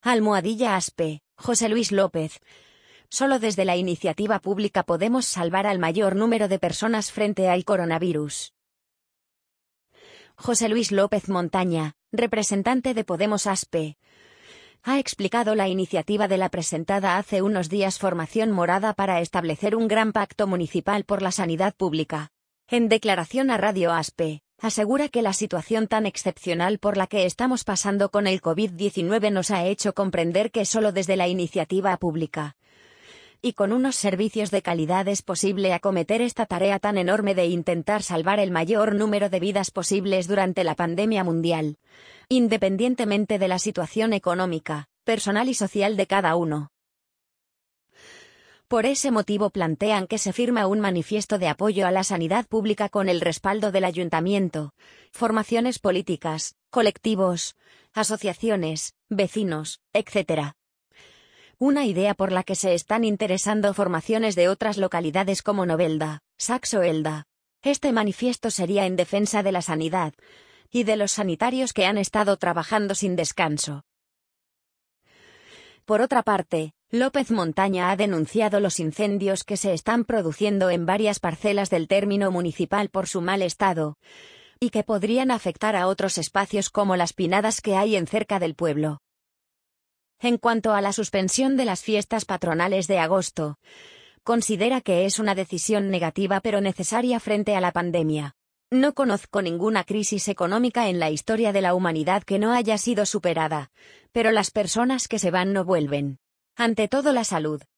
_Aspe, José Luis López. Solo desde la iniciativa pública podemos salvar al mayor número de personas frente al coronavirus. José Luis López Montaña, representante de Podemos Aspe, ha explicado la iniciativa de la presentada hace unos días Formación Morada para establecer un gran pacto municipal por la sanidad pública. En declaración a Radio Aspe, asegura que la situación tan excepcional por la que estamos pasando con el COVID-19 nos ha hecho comprender que solo desde la iniciativa pública y con unos servicios de calidad es posible acometer esta tarea tan enorme de intentar salvar el mayor número de vidas posibles durante la pandemia mundial, independientemente de la situación económica, personal y social de cada uno. Por ese motivo plantean que se firma un manifiesto de apoyo a la sanidad pública con el respaldo del ayuntamiento, formaciones políticas, colectivos, asociaciones, vecinos, etc. Una idea por la que se están interesando formaciones de otras localidades como Novelda, Saxo Elda. Este manifiesto sería en defensa de la sanidad y de los sanitarios que han estado trabajando sin descanso. Por otra parte, López Montaña ha denunciado los incendios que se están produciendo en varias parcelas del término municipal por su mal estado y que podrían afectar a otros espacios como las pinadas que hay en cerca del pueblo. En cuanto a la suspensión de las fiestas patronales de agosto, considera que es una decisión negativa pero necesaria frente a la pandemia. No conozco ninguna crisis económica en la historia de la humanidad que no haya sido superada, pero las personas que se van no vuelven. Ante todo la salud,